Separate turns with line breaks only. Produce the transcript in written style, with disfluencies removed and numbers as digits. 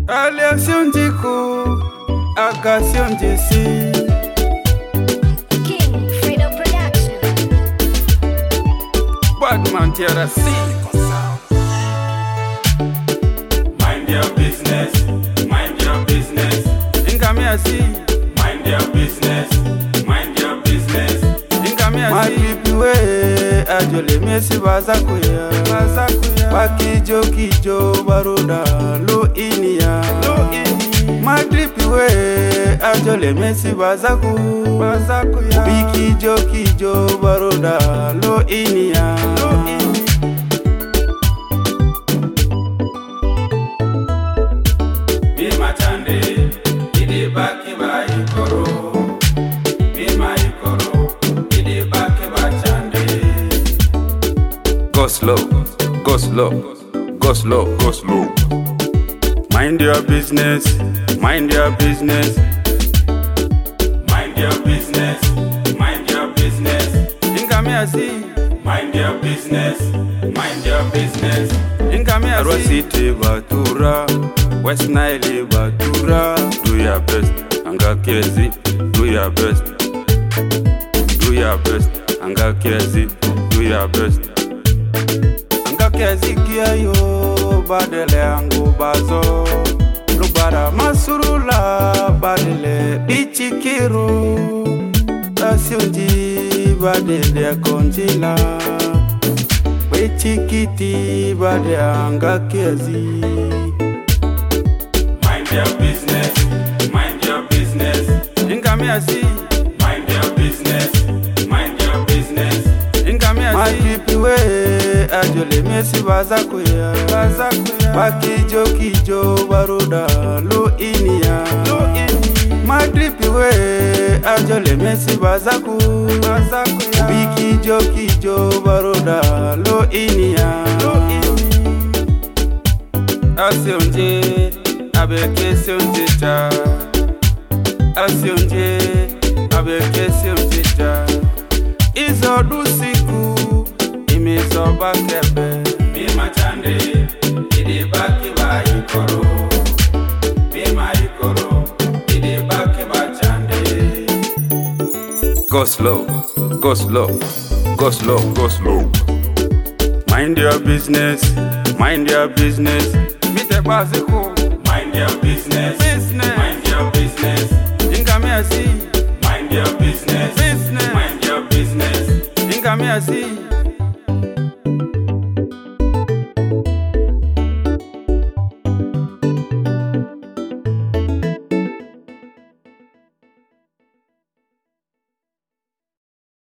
Aléaction Diko, Agation JC.
King Fredo Production.
Badman Tierra C.
Mind your business, mind your business.
Ingamia C.
Mind your business, mind your business.
Ingamia C. Makipiwe, ajole mesi bazakuya. Wakijo kijo baruda, lo inia. Makipiwe, ajole mesi bazakuya. Bikijo kijo baruda, lo inia.
Mima chande, ide baki ba ikoro. Mima ikoro, ide baki ba chande.
Go slow, go slow, go slow, go slow. Mind your business, mind your business.
Mind your business, mind your business.
Ingamia C.
Mind your business, mind your business.
Ingamia C. Rosity Batura, West Nile Batura. Do your best, Anga Kezi. Do your best, do your best, Anga Kezi. Do your best. Anga Kezi kia yo, badele angu bazo. Lubara masurula, badele bichikiru. Asyunji badele konjila. Wechikiti bade anga Kezi.
Mind your business, mind your business.
Ingamia C.
Mind your business, mind your business.
Ingamia C. Makipiwe, ajole mesi bazakuya. Wakijo kijo baruda, lo inia. Makipiwe, ajole mesi bazakuya. Bikijo kijo baruda, lo inia. Asyonje, abeke syonje cha. Asyonje, abeke syonje cha. Izo dusiku, imisoba kebe.
Mima chande, ide baki ba ikoro. Mima ikoro, ide baki ba chande.
Go slow, go slow, go slow, go slow. Mind your business, mind your business. Mite baziko,
Mind your business,
business.
mind your business.
Ingamia C.